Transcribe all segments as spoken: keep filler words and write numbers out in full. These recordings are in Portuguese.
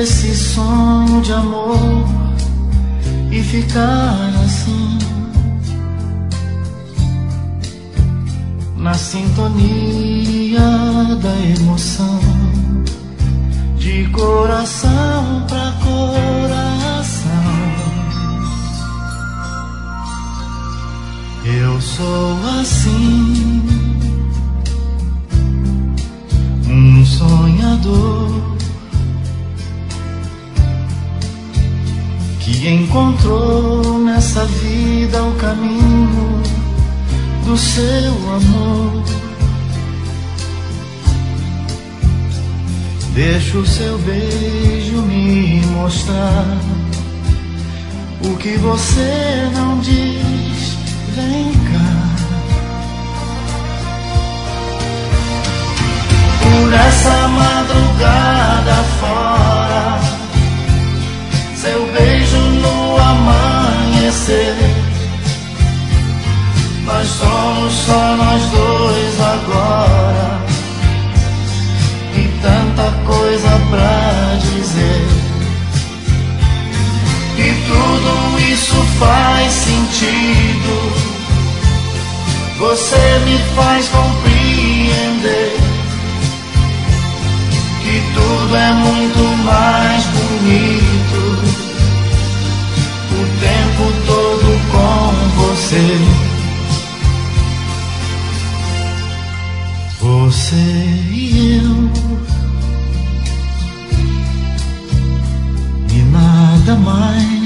esse sonho de amor e ficar assim, na sintonia da emoção, de coração pra coração. Eu sou assim, um sonhador que encontrou nessa vida o caminho do seu amor. Deixa o seu beijo me mostrar o que você não diz. Vem cá. Por essa madrugada fora, seu beijo no amanhecer. Nós somos só nós dois agora, e tanta coisa pra dizer. E tudo isso faz sentido. Você me faz compreender que tudo é muito mais bonito o tempo todo com você. Você e eu, e nada mais.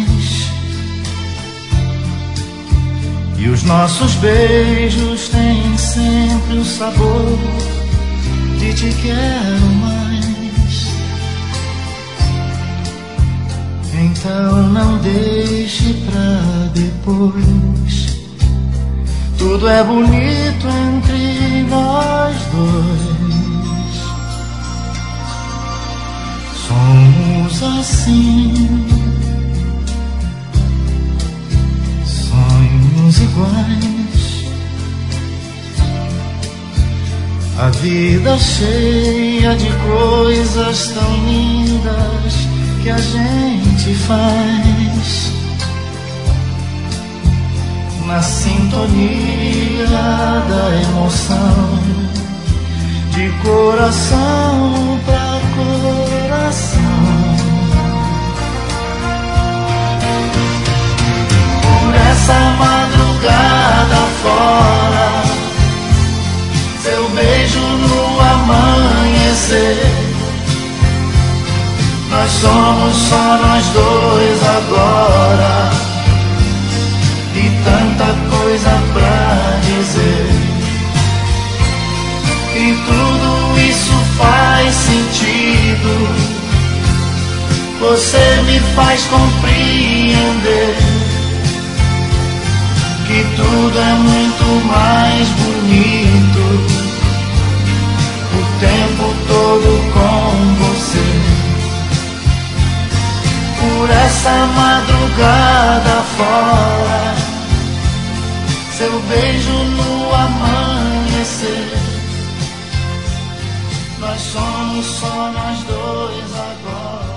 E os nossos beijos têm sempre o sabor de te quero mais. Então não deixe pra depois. Tudo é bonito entre nós dois. Somos assim, sonhos iguais. A vida cheia de coisas tão lindas que a gente faz, na sintonia da emoção, de coração pra coração. Por essa madrugada fora, seu beijo no amanhecer. Nós somos só nós dois agora, e tanta coisa pra dizer. E tudo isso faz sentido. Você me faz compreender que tudo é muito mais bonito o tempo todo com você. Por essa madrugada fora, seu beijo no amanhecer. Nós somos só nós dois agora.